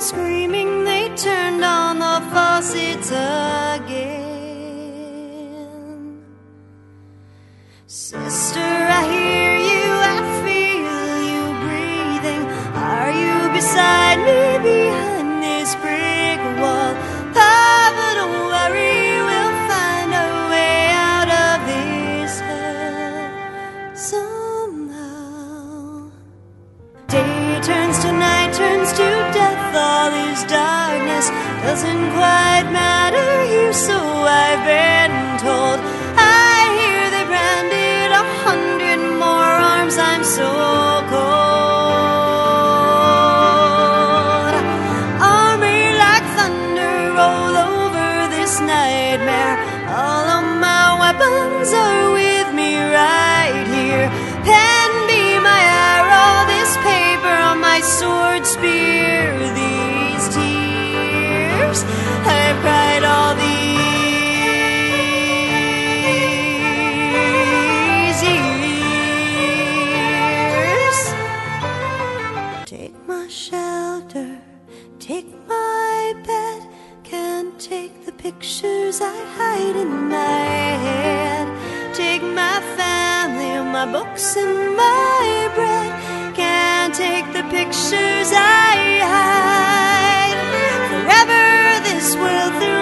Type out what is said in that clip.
screaming, they turned on the faucets again. Sister, I hear you, I feel you breathing. Are you beside me behind this brick wall? Papa, don't worry, we'll find a way out of this hell somehow. Day turns to night, turns to death, all is darkness. Doesn't quite matter here, so I've been told. I hear they branded 100 more arms, I'm so cold. Army like thunder, roll over this nightmare. All of my weapons are with me right here. Pen be my arrow, this paper on my sword spear. These tears I've cried all these years. Take my shelter, take my bed. Can't take the pictures I hide in my head. Take my family, my books and my bread. Can't take the pictures I hide. Forever this world through